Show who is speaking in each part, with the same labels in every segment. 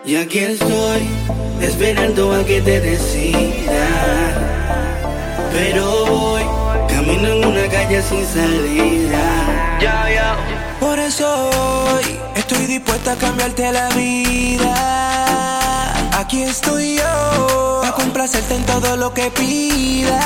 Speaker 1: Y aquí estoy, esperando a que te decidas. Pero voy, camino en una calle sin salida.
Speaker 2: Por eso hoy estoy dispuesta a cambiarte la vida. Aquí estoy yo, a complacerte en todo lo que pidas.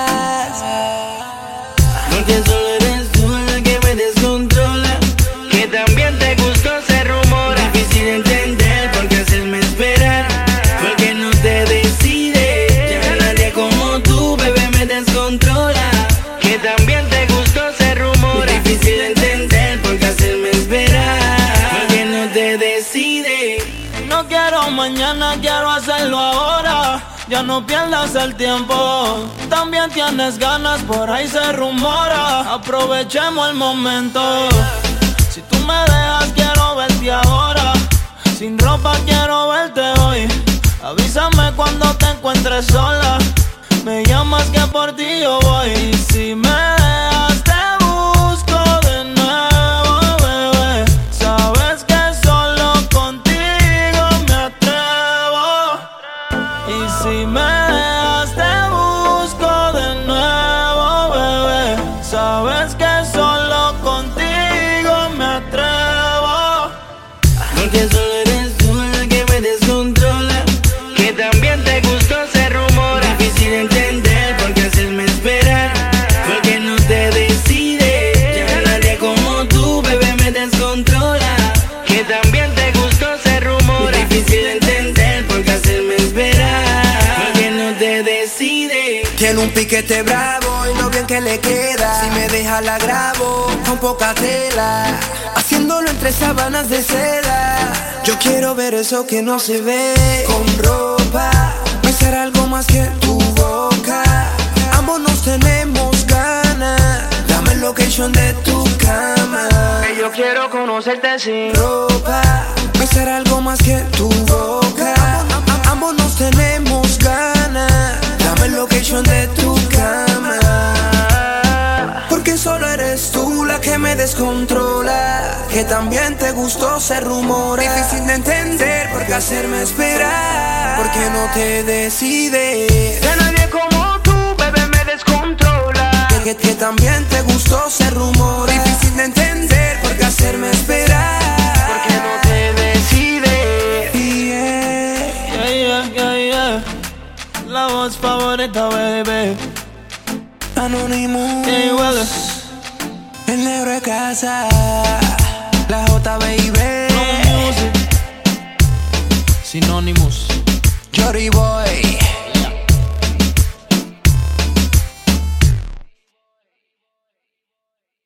Speaker 1: Porque solo eres tú la que me descontrola, que también te gustó, se rumora. Difícil de entender porque hacerme esperar, porque no te decides. Ya nadie como tú, bebé, me descontrola, que también te gustó, se rumora. Difícil de entender porque hacerme esperar, porque no te decides.
Speaker 2: No quiero mañana, quiero hacerlo ahora. Ya no pierdas el tiempo. También tienes ganas, por ahí se rumora. Aprovechemos el momento. Si tú me dejas, quiero verte ahora. Sin ropa quiero verte hoy. Avísame cuando te encuentres sola. Me llamas que por ti yo voy. Y si me dejas, te busco de nuevo, bebé. Sabes que solo contigo me atrevo. Y si me dejas, te busco de nuevo, bebé. Sabes que solo contigo me atrevo.
Speaker 1: Porque solo eres tú la que me descontrola, que también te gustó, se rumora. Difícil de entender porque hacerme esperar, porque no te decides. Ya nadie como tú, bebé, me descontrola, que también te gustó, se rumora. Difícil de entender porque hacerme esperar, porque no te decides.
Speaker 2: Tiene un piquete bravo y lo bien que le queda. Si me deja la grabo con poca tela, haciéndolo entre sábanas de seda. Yo quiero ver eso que no se ve con ropa, besar algo más que tu boca. Ambos nos tenemos ganas, dame el location de tu cama. Yo quiero conocerte sin ropa, besar algo más que tu boca. Ambos nos tenemos ganas, dame el location de tu cama. Porque solo eres tú la que me descontrola, que también te gustó, se rumora. Difícil de entender porque hacerme esperar, porque no te decides. De nadie como tú, bebé, me descontrola, que también te gustó, se rumora. Difícil de entender porque hacerme esperar, porque no te decides. Yeah. La voz favorita, baby. Anonymous, el negro de casa, la J, baby. Synonymous, Jory Boy.